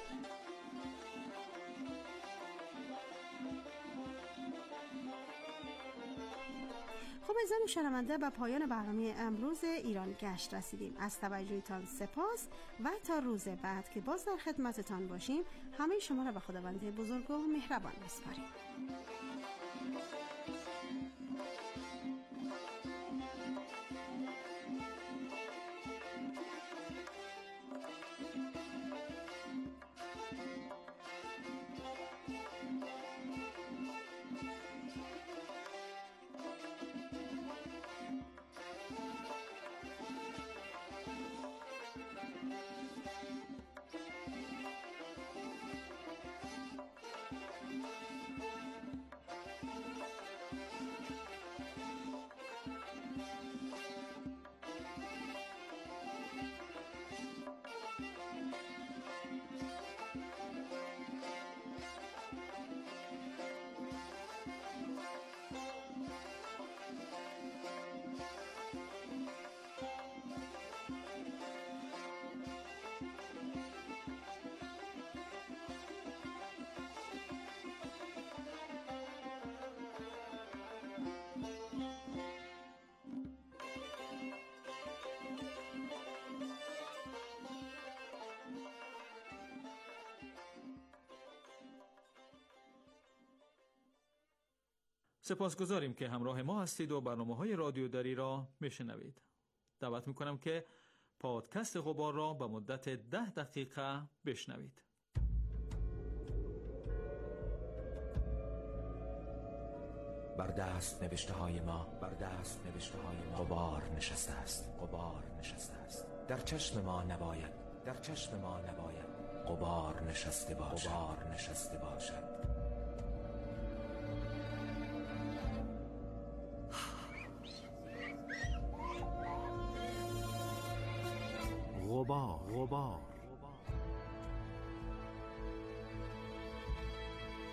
خب عزیزان شنونده، به پایان برنامه امروز ایران گشت رسیدیم. از توجهتان سپاس و تا روز بعد که باز در خدمتتان باشیم، همه شما را به خداوند بزرگ و مهربان می‌سپاریم. سپاسگزاریم که همراه ما هستید و برنامه‌های رادیو دری را میشنوید. دعوت میکنم که پادکست غبار را به مدت ده دقیقه بشنوید. بر دست نوشته های ما بر دست نوشته های ما غبار نشسته است غبار نشسته است در چشم ما نباید در چشم ما نباید غبار نشسته باشد غبار نشسته باشد. غبار غبار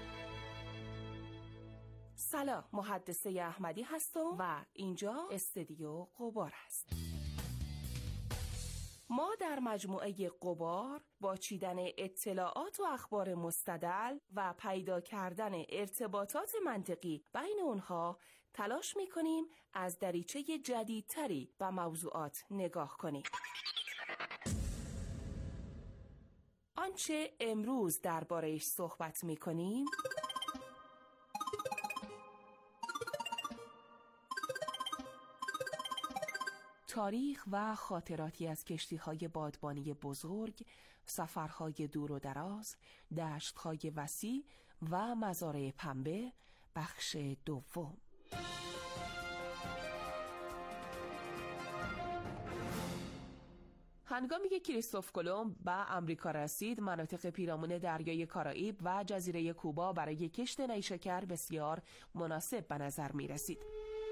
سلام، محدثه احمدی هستم و اینجا استودیو غبار است. ما در مجموعه غبار با چیدن اطلاعات و اخبار مستدل و پیدا کردن ارتباطات منطقی بین اونها تلاش می‌کنیم از دریچه جدیدتری به موضوعات نگاه کنیم. آنچه امروز درباره‌اش صحبت می‌کنیم تاریخ و خاطراتی از کشتی‌های بادبانی بزرگ، سفرهای دور و دراز، دشت‌های وسیع و مزارع پنبه، بخش دوم. هنگامی که کریستوف کلمب به آمریکا رسید، مناطق پیرامون دریای کارائیب و جزیره کوبا برای کشت نیشکر بسیار مناسب به نظر می رسید.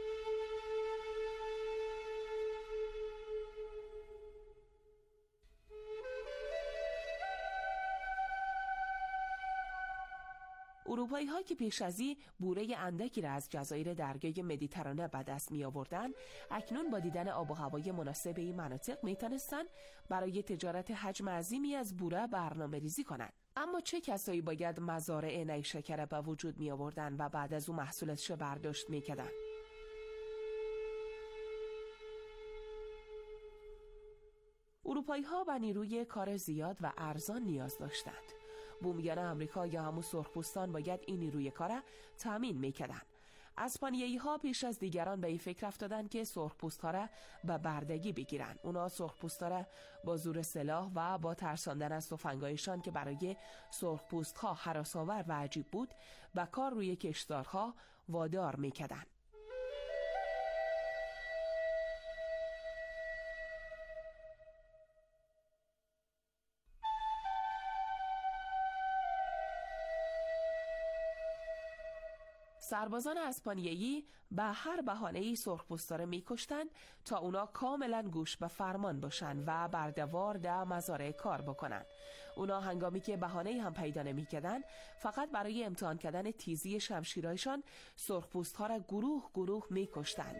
اروپایی ها که پیش ازی بوره اندکی را از جزایر دریای مدیترانه به دست می آوردند، اکنون با دیدن آب و هوای مناسب این مناطق می توانستند برای تجارت حجم عظیمی از بوره برنامه ریزی کنند. اما چه کسایی باید مزارع نیشکر به وجود می آوردند و بعد از اون محصولاتش برداشت می کردند؟ اروپایی ها به نیروی کار زیاد و ارزان نیاز داشتند. بومیان امریکا یا همون سرخپوستان باید این نیروی کار تامین میکردن. اسپانیایی ها پیش از دیگران به این فکر افتادن که سرخپوست ها را به بردگی بگیرن. اونا سرخپوست ها را با زور سلاح و با ترساندن از تفنگایشان که برای سرخپوست ها هراس‌آور و عجیب بود، به کار روی کشتارها وادار میکردن. سربازان اسپانیایی به هر بهانه‌ای سرخپوستا را می‌کشتند تا اونا کاملا گوش به فرمان باشند و بردوار در مزارع کار بکنند. اونا هنگامی که بهانه‌ای هم پیدا نمی‌کردند، فقط برای امتحان کردن تیزی شمشیرهایشان سرخپوست‌ها را گروه گروه می‌کشتند.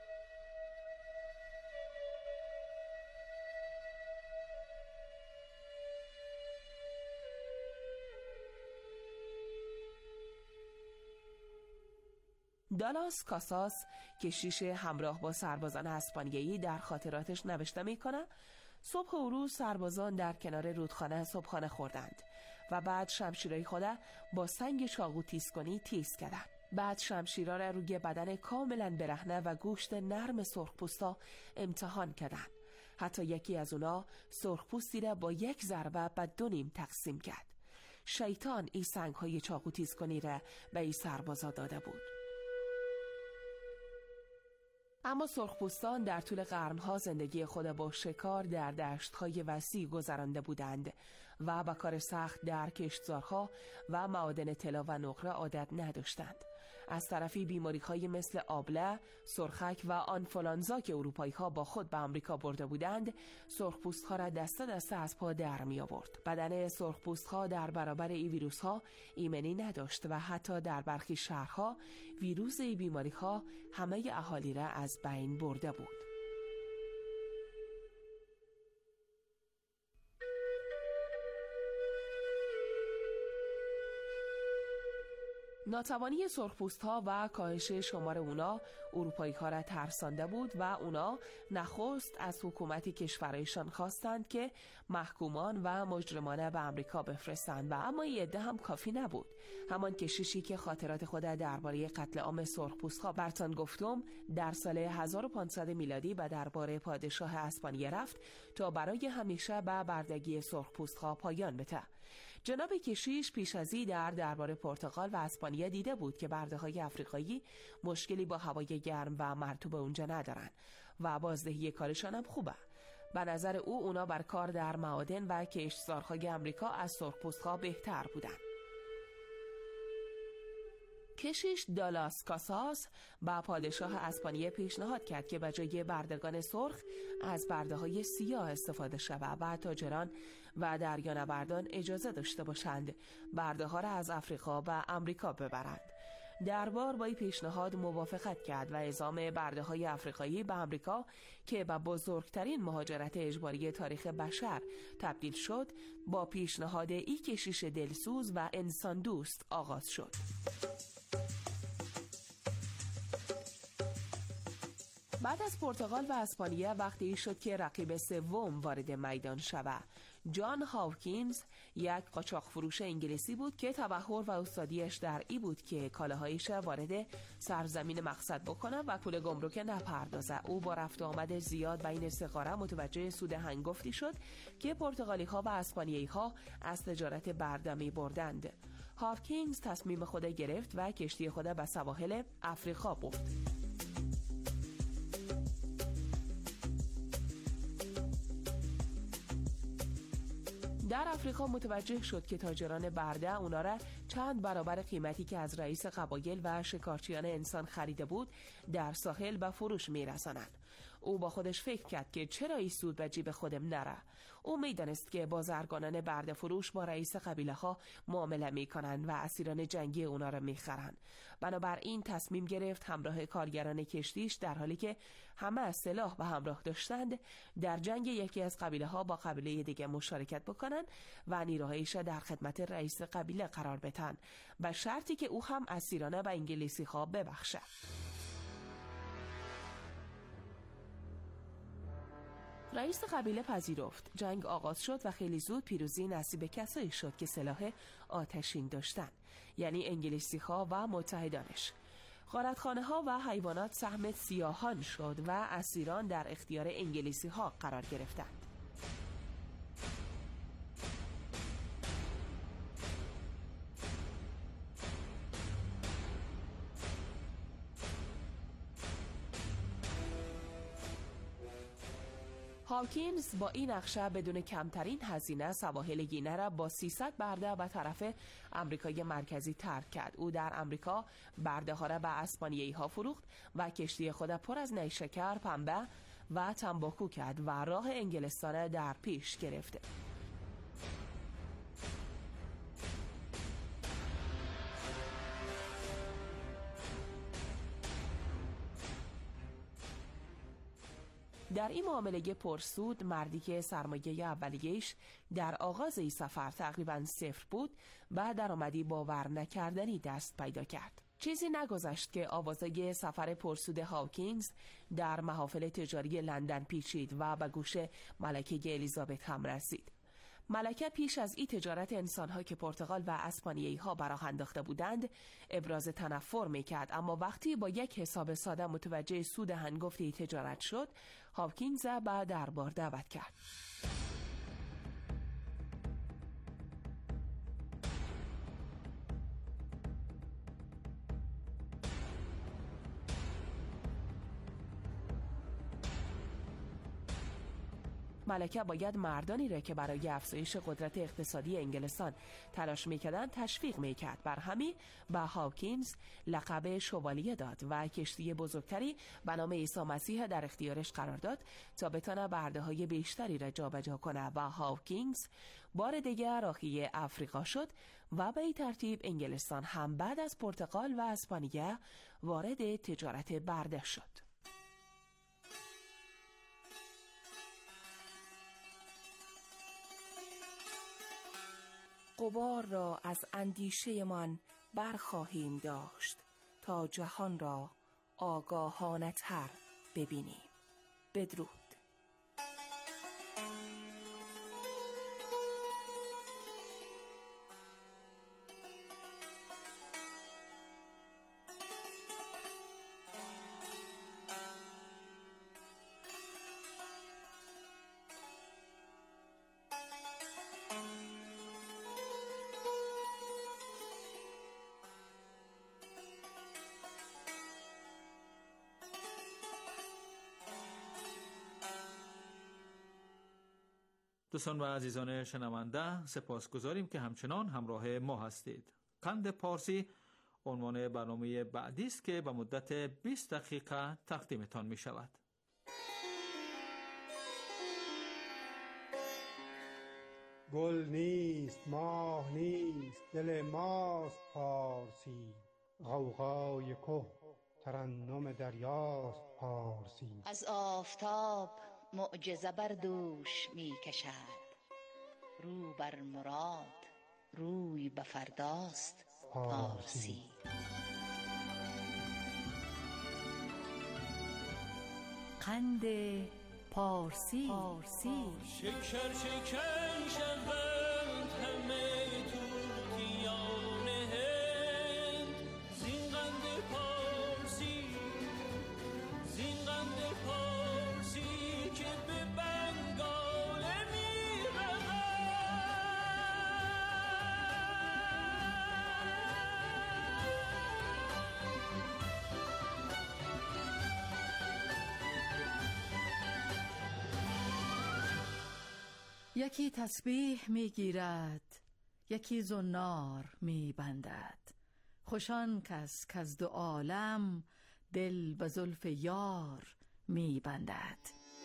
دالاس کاساس کشیش همراه با سربازان اسپانیایی در خاطراتش نوشته میکنه: صبح و روز سربازان در کنار رودخانه صبحانه خوردند و بعد شمشیرهای خود با سنگ چاقو تیز کنی تیز کردند. بعد شمشیرها را روی بدن کاملا برهنه و گوشت نرم سرخپوستا امتحان کردند. حتی یکی از اونا سرخپوستی را با یک ضربه به دو نیم تقسیم کرد. شیطان این سنگ‌های چاقو تیز کنی را به این سربازا داده بود. اما سرخپوستان در طول قرنها زندگی خود با شکار در دشت‌های وسیع گذرانده بودند و به کار سخت در کشتزارها و معادن طلا و نقره عادت نداشتند. از طرفی بیماری‌های مثل آبله، سرخک و آنفولانزا که اروپایی‌ها با خود به آمریکا برده بودند، سرخپوست‌ها را دسته دسته از پا در می آورد. بدن سرخپوست‌ها در برابر این ویروس‌ها ایمنی نداشت و حتی در برخی شهرها ویروس این بیماری‌ها همه اهالی را از بین برده بود. ناتوانی سرخپوست‌ها و کاهش شمار اونا اروپایی‌ها را ترسانده بود و اونا نخست از حکومت کشورشان خواستند که محکومان و مجرمانه به آمریکا بفرستند و اما این عده هم کافی نبود. همان کشیشی که خاطرات خود درباره قتل عام سرخپوست‌ها براتون گفتم در سال هزار و پانصد میلادی به دربار پادشاه اسپانیا رفت تا برای همیشه به بردگی سرخپوست‌ها پایان بده. جناب کشیش پیش ازی در دربار پرتغال و اسپانیا دیده بود که برده‌های افریقایی مشکلی با هوای گرم و مرطوب اونجا ندارن و بازدهی کارشان هم خوبه. به نظر او اونا بر کار در معادن و کشتزارهای امریکا از سرخپوست‌ها بهتر بودن. کشیش دالاس کاساس با پادشاه اسپانیا پیشنهاد کرد که به جای بردگان سرخ از برده‌های سیاه استفاده شود و تاجران و دریانوردان اجازه داشته باشند برده‌ها را از افریقا و آمریکا ببرند. دربار با این پیشنهاد موافقت کرد و اعزام برده‌های آفریقایی به آمریکا که به بزرگترین مهاجرت اجباری تاریخ بشر تبدیل شد، با پیشنهاد این کشیش دلسوز و انسان دوست آغاز شد. بعد از پرتغال و اسپانیا وقتی شد که رقیب سوم وارد میدان شود. جان هاوکینز یک قاچاق فروش انگلیسی بود که تبحر و استادیش در ای بود که کالاهایش وارد سرزمین مقصد بکنه و پول گمرک نپردازه. او با رفت و آمد زیاد بین این سه قاره متوجه سود هنگفتی شد که پرتغالی ها و اسپانیایی ها از تجارت برده می بردند. هاوکینز تصمیم خود گرفت و کشتی خود به سواحل آفریقا برد. در آفریقا متوجه شد که تاجران برده اونا را چند برابر قیمتی که از رئیس قبایل و شکارچیان انسان خریده بود در ساحل به فروش میرسانند. او با خودش فکر کرد که چرا این سود به جیب خودم نره. او میدانست که بازرگانان برده فروش با رئیس قبیله ها معامله میکنند و اسیران جنگی اونا را میخرند. بنابراین تصمیم گرفت همراه کارگران کشتیش در حالی که همه سلاح به همراه داشتند در جنگ یکی از قبیله ها با قبیله دیگه مشارکت بکنند و نیروهایش در خدمت رئیس قبیله قرار بدن، به شرطی که او هم اسیرانه به انگلیسی ها ببخشه. رئیس قبیله پذیرفت. جنگ آغاز شد و خیلی زود پیروزی نصیب کسایی شد که سلاح آتشین داشتند، یعنی انگلیسی ها و متحدانش. غارتخانه ها و حیوانات سهم سیاهان شد و اسیران در اختیار انگلیسی ها قرار گرفتند. هاوکینز با این نقشه بدون کمترین هزینه سواحل گینه را با سیصد برده به طرف آمریکای مرکزی ترک کرد. او در آمریکا برده ها را به اسپانیایی ها فروخت و کشتی خود پر از نیشکر، پنبه و تنباکو کرد و راه انگلستان در پیش گرفته. در این معامله پرسود، مردی که سرمایه اولیه‌اش در آغاز این سفر تقریباً صفر بود، بعد درآمدی باور نکردنی دست پیدا کرد. چیزی نگذشت که آوازه سفر پرسود هاوکینز در محافل تجاری لندن پیچید و به گوش ملکه الیزابت هم رسید. ملکه پیش از این تجارت انسان‌ها که پرتغال و اسپانیایی ها براه انداخته بودند ابراز تنفر میکرد، اما وقتی با یک حساب ساده متوجه سود هنگفتی تجارت شد، هاوکینز به دربار دعوت کرد. ملکه باید مردانی را که برای افزایش قدرت اقتصادی انگلستان تلاش میکردند تشویق میکرد. بر همین به هاوکینز لقب شوالیه داد و کشتی بزرگتری به نام عیسی مسیح در اختیارش قرار داد تا بتونه برده های بیشتری را جابجا کنه و هاوکینز بار دیگر راهی آفریقا شد و به این ترتیب انگلستان هم بعد از پرتغال و اسپانیا وارد تجارت برده شد. غبار را از اندیشه من برخواهیم داشت تا جهان را آگاهانه تر ببینیم. بدرود. دوستان و عزیزان شنونده، سپاسگزاریم که همچنان همراه ما هستید. قند پارسی عنوان برنامه بعدی است که به مدت بیست دقیقه تقدیمتان می شود. گل نیست، ماه نیست، دل ماست پارسی. غوغای که ترنم دریاست پارسی. از آفتاب معجزه بر دوش می کشد، رو بر مراد روی به فرداست پارسی. قند پارسی. شکر شکر شهرند همه توتیان هند، زین قند پارسی، زین قند پارسی که به بنگال می رود. یکی تسبیح می گیرد، یکی زنار می بندد. خوشان کس کز دو عالم دل به زلف یار می بندد.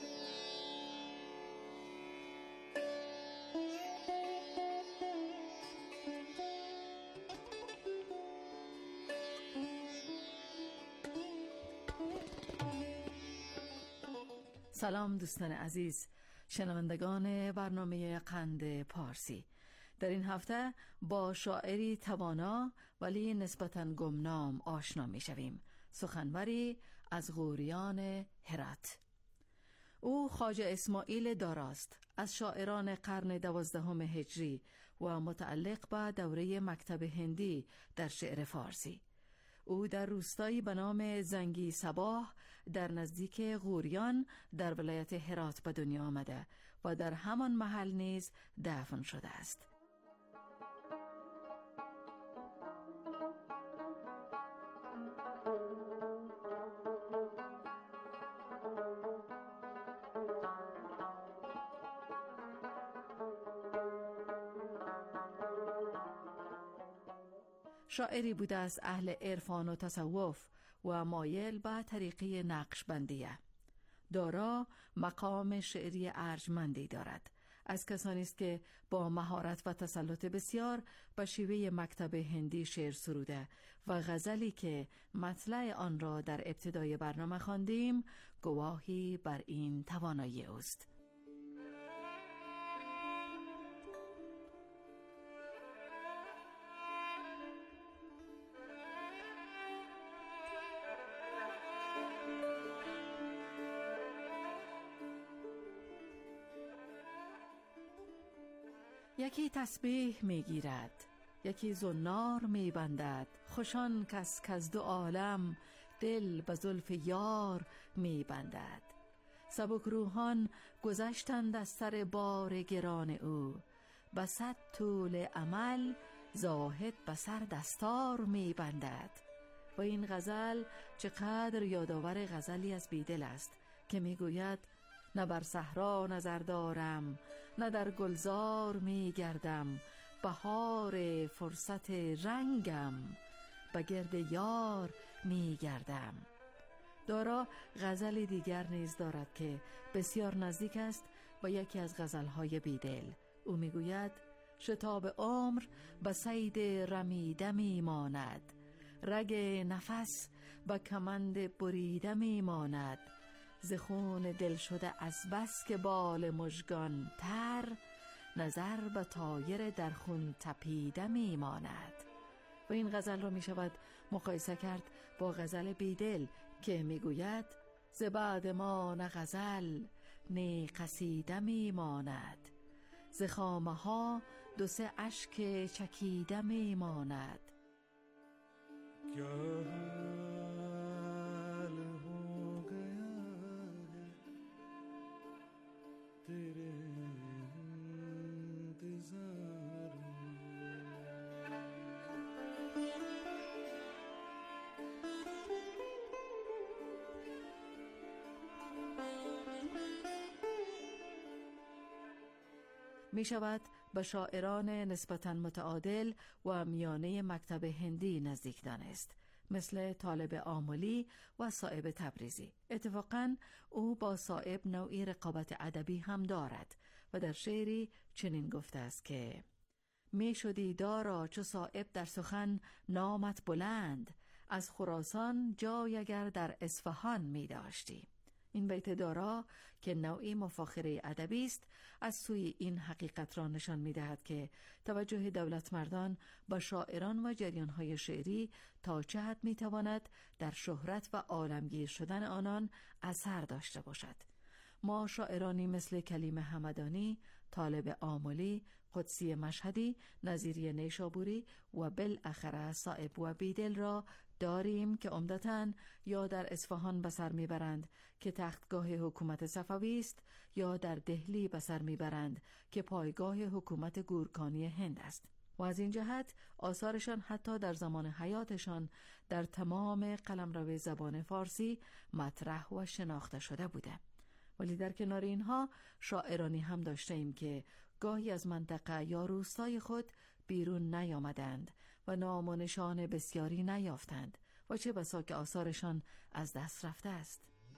سلام دوستان عزیز، شنوندگان برنامه قند پارسی. در این هفته با شاعری توانا ولی نسبتاً گمنام آشنا می شویم. سخنوری از غوریان هرات. او خواجه اسماعیل داراست، از شاعران قرن دوازدهم هجری و متعلق به دوره مکتب هندی در شعر فارسی. او در روستایی به نام زنگی صباح در نزدیک غوریان در ولایت هرات به دنیا آمده و در همان محل نیز دفن شده است. شاعری بوده از اهل عرفان و تصوف و مایل به طریقه نقشبندیه. دارا مقام شعری ارجمندی دارد. از کسانی است که با مهارت و تسلط بسیار به شیوه مکتب هندی شعر سروده و غزلی که مطلع آن را در ابتدای برنامه خواندیم گواهی بر این توانایی است. یکی تسبیح می گیرد، یکی زنار می بندد. خوشان کس کز دو عالم دل به زلف یار می بندد. سبک روحان گذشتند از سر بار گران او، به صد طول عمل زاهد به سر دستار می بندد. و این غزل چقدر یادآور غزلی از بیدل است که می گوید نه بر صحرا نظر دارم، نه در گلزار می گردم. بهار فرصت رنگم، به گرد یار می گردم. دارا غزل دیگر نیز دارد که بسیار نزدیک است با یکی از غزلهای بیدل. او می گوید شتاب عمر به صید رمیده می ماند، رگ نفس به کمند بریده می ماند. ز خون دل شده از بس که بال مژگان تر، نظر به طایر در خون تپیده می ماند. و این غزل را می شود مقایسه کرد با غزل بیدل که می گوید ز بعد ما نه غزل نه قصیده می ماند، ز خامه ها دو سه اشک چکیده می ماند. می شود به شاعران نسبتاً متعادل و میانه مکتب هندی نزدیک دانست، مثل طالب آملی و صائب تبریزی. اتفاقاً او با صائب نوعی رقابت ادبی هم دارد و در شعری چنین گفته است که می شدی دارا چو صائب در سخن نامت بلند، از خراسان جای اگر در اصفهان می داشتی. این بیت دارا که نوعی مفاخره ادبی است از سوی این حقیقت را نشان می دهد که توجه دولت مردان با شاعران و جریانهای شعری تا چه حد می تواند در شهرت و عالمگیر شدن آنان اثر داشته باشد. ما شاعرانی مثل کلیم همدانی، طالب آملی، قدسی مشهدی، نظیری نیشابوری و بالاخره صائب و بیدل را داریم که عمدتاً یا در اصفهان به سر میبرند که تختگاه حکومت صفوی است یا در دهلی به سر میبرند که پایگاه حکومت گورکانی هند است. و از این جهت آثارشان حتی در زمان حیاتشان در تمام قلمرو زبان فارسی مطرح و شناخته شده بوده. ولی در کنار اینها شاعرانی هم داشته ایم که گاهی از منطقه یا روستای خود بیرون نیامدند و نام و نشان بسیاری نیافتند و چه بسا که آثارشان از دست رفته است.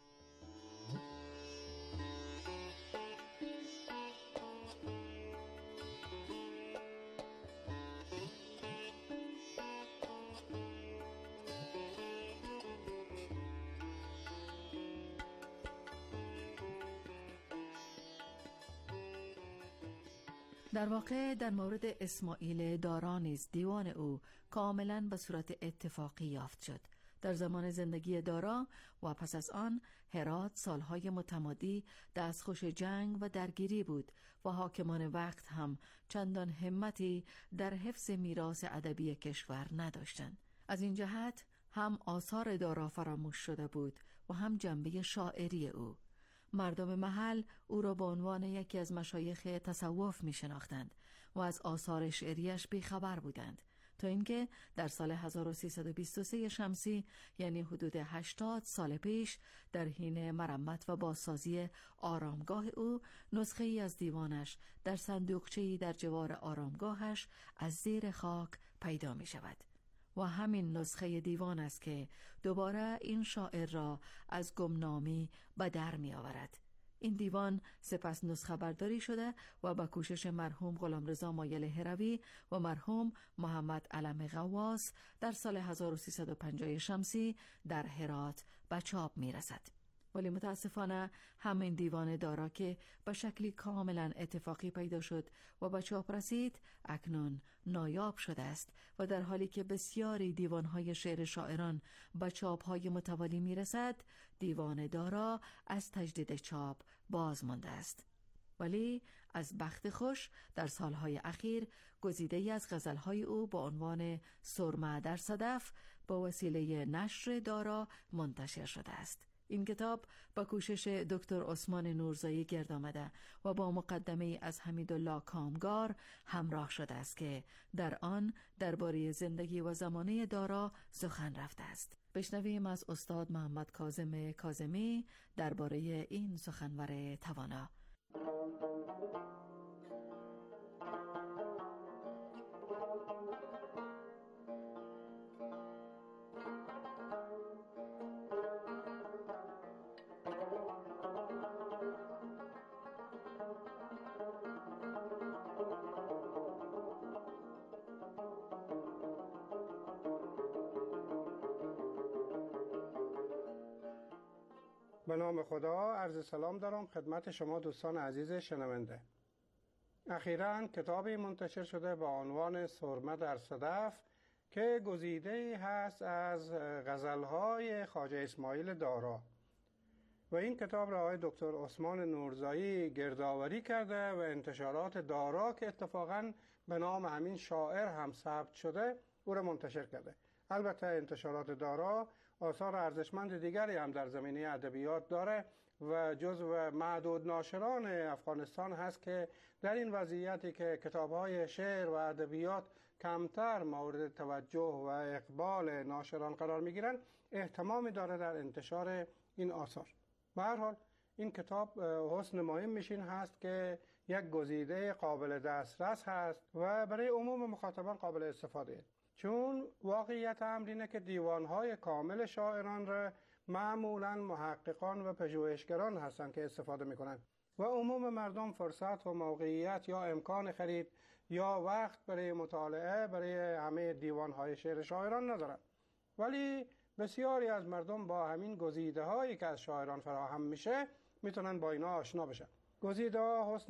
در واقع در مورد اسماعیل دارا نیز دیوان او کاملا به صورت اتفاقی یافت شد. در زمان زندگی دارا و پس از آن هرات سالهای متمادی دستخوش جنگ و درگیری بود و حاکمان وقت هم چندان همتی در حفظ میراث ادبی کشور نداشتند. از این جهت هم آثار دارا فراموش شده بود و هم جنبه شاعری او. مردم محل او را به عنوان یکی از مشایخ تصوف می شناختند و از آثار شعریش بیخبر بودند، تا اینکه در سال هزار و سیصد و بیست و سه شمسی یعنی حدود هشتاد سال پیش در حین مرمت و بازسازی آرامگاه او نسخه ای از دیوانش در صندوقچه‌ای در جوار آرامگاهش از زیر خاک پیدا می شود. و همین نسخه دیوان است که دوباره این شاعر را از گمنامی به در می آورد. این دیوان سپس نسخه برداری شده و با کوشش مرحوم غلامرضا مایل هروی و مرحوم محمد علم غواص در سال هزار و سیصد و پنجاه شمسی در هرات به چاپ می رسد. ولی متاسفانه همین دیوان دارا که به شکلی کاملا اتفاقی پیدا شد و به چاپ رسید اکنون نایاب شده است و در حالی که بسیاری دیوانهای شعر شاعران به چاپهای متوالی می رسد، دیوان دارا از تجدید چاپ باز مانده است. ولی از بخت خوش در سالهای اخیر گزیده‌ای از غزلهای او با عنوان سرمه در صدف با وسیله نشر دارا منتشر شده است. این کتاب با کوشش دکتر عثمان نورزایی گرد آمده و با مقدمه از حمیدالله کامگار همراه شده است که در آن درباره زندگی و زمانه دارا سخن رفته است. بشنویم از استاد محمد کاظم کاظمی درباره این سخنور توانا. به نام خدا عرض سلام دارم خدمت شما دوستان عزیز شنونده. اخیراً کتابی منتشر شده با عنوان سرمه در صدف که گزیده‌ای هست از غزل‌های خواجه اسماعیل دارا و این کتاب را آقای دکتر عثمان نورزایی گردآوری کرده و انتشارات دارا که اتفاقاً به نام همین شاعر هم ثبت شده او را منتشر کرده. البته انتشارات دارا آثار ارزشمند دیگری هم در زمینه ادبیات داره و جزو معدود ناشران افغانستان هست که در این وضعیتی که کتاب‌های شعر و ادبیات کمتر مورد توجه و اقبال ناشران قرار می‌گیرند اهتمامی داره در انتشار این آثار. به هر حال این کتاب حسن مهم میشین هست که یک گزیده قابل دسترس هست و برای عموم مخاطبان قابل استفاده، چون واقعیت امر اینه که دیوانهای کامل شاعران را معمولاً محققان و پژوهشگران هستند که استفاده میکنن و عموم مردم فرصت و موقعیت یا امکان خرید یا وقت برای مطالعه برای همه دیوانهای شعر شاعران ندارن. ولی بسیاری از مردم با همین گزیده هایی که از شاعران فراهم میشه میتونن با اینا آشنا بشن. گزیده ها حسن